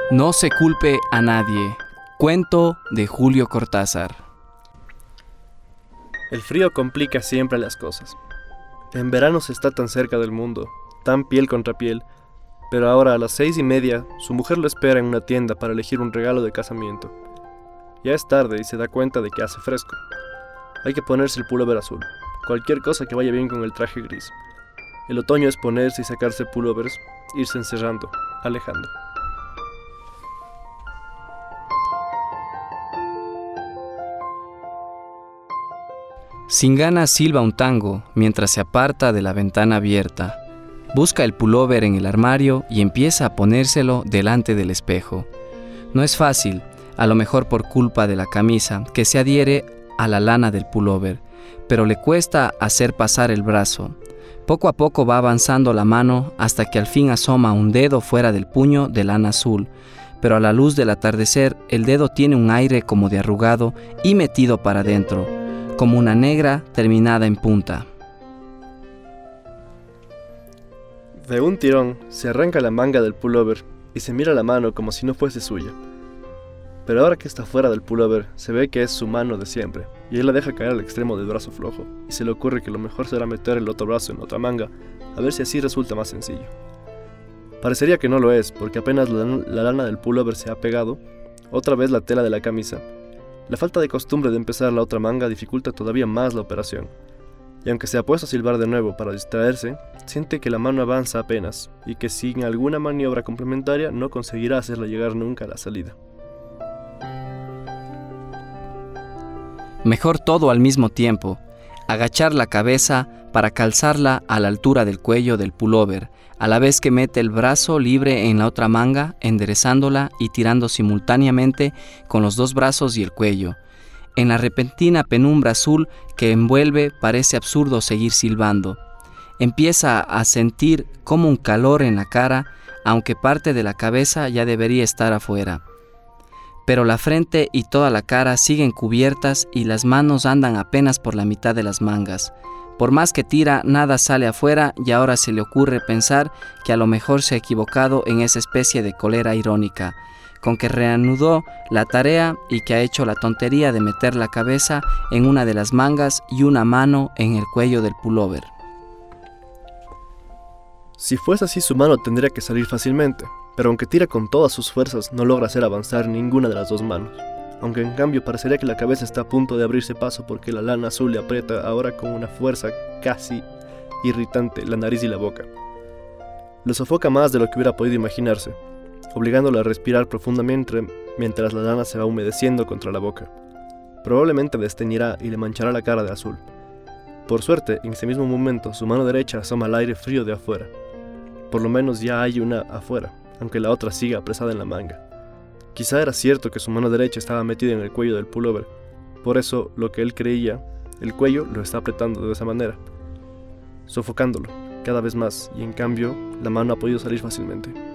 No se culpe a nadie. Cuento de Julio Cortázar. El frío complica siempre las cosas. En verano se está tan cerca del mundo, tan piel contra piel, pero ahora a las 6:30 su mujer lo espera en una tienda para elegir un regalo de casamiento. Ya es tarde y se da cuenta de que hace fresco. Hay que ponerse el pullover azul, cualquier cosa que vaya bien con el traje gris. El otoño es ponerse y sacarse pullovers, irse encerrando, alejando. Sin ganas silba un tango mientras se aparta de la ventana abierta. Busca el pullover en el armario y empieza a ponérselo delante del espejo. No es fácil, a lo mejor por culpa de la camisa que se adhiere a la lana del pullover, pero le cuesta hacer pasar el brazo. Poco a poco va avanzando la mano hasta que al fin asoma un dedo fuera del puño de lana azul, pero a la luz del atardecer el dedo tiene un aire como de arrugado y metido para adentro, como una negra terminada en punta. De un tirón se arranca la manga del pullover y se mira la mano como si no fuese suya. Pero ahora que está fuera del pullover, se ve que es su mano de siempre, y él la deja caer al extremo del brazo flojo, y se le ocurre que lo mejor será meter el otro brazo en otra manga, a ver si así resulta más sencillo. Parecería que no lo es, porque apenas la lana del pullover se ha pegado, otra vez la tela de la camisa. La falta de costumbre de empezar la otra manga dificulta todavía más la operación, y aunque se ha puesto a silbar de nuevo para distraerse, siente que la mano avanza apenas, y que sin alguna maniobra complementaria no conseguirá hacerla llegar nunca a la salida. Mejor todo al mismo tiempo, agachar la cabeza para calzarla a la altura del cuello del pullover, a la vez que mete el brazo libre en la otra manga, enderezándola y tirando simultáneamente con los dos brazos y el cuello. En la repentina penumbra azul que envuelve parece absurdo seguir silbando. Empieza a sentir como un calor en la cara, aunque parte de la cabeza ya debería estar afuera. Pero la frente y toda la cara siguen cubiertas y las manos andan apenas por la mitad de las mangas. Por más que tira, nada sale afuera y ahora se le ocurre pensar que a lo mejor se ha equivocado en esa especie de cólera irónica, con que reanudó la tarea y que ha hecho la tontería de meter la cabeza en una de las mangas y una mano en el cuello del pullover. Si fuese así, su mano tendría que salir fácilmente, pero aunque tira con todas sus fuerzas, no logra hacer avanzar ninguna de las dos manos. Aunque en cambio parecería que la cabeza está a punto de abrirse paso porque la lana azul le aprieta ahora con una fuerza casi irritante la nariz y la boca. Lo sofoca más de lo que hubiera podido imaginarse, obligándolo a respirar profundamente mientras la lana se va humedeciendo contra la boca. Probablemente desteñirá y le manchará la cara de azul. Por suerte, en ese mismo momento, su mano derecha asoma al aire frío de afuera. Por lo menos ya hay una afuera, aunque la otra siga apresada en la manga. Quizá era cierto que su mano derecha estaba metida en el cuello del pullover, por eso lo que él creía, el cuello lo está apretando de esa manera, sofocándolo cada vez más, y en cambio la mano ha podido salir fácilmente.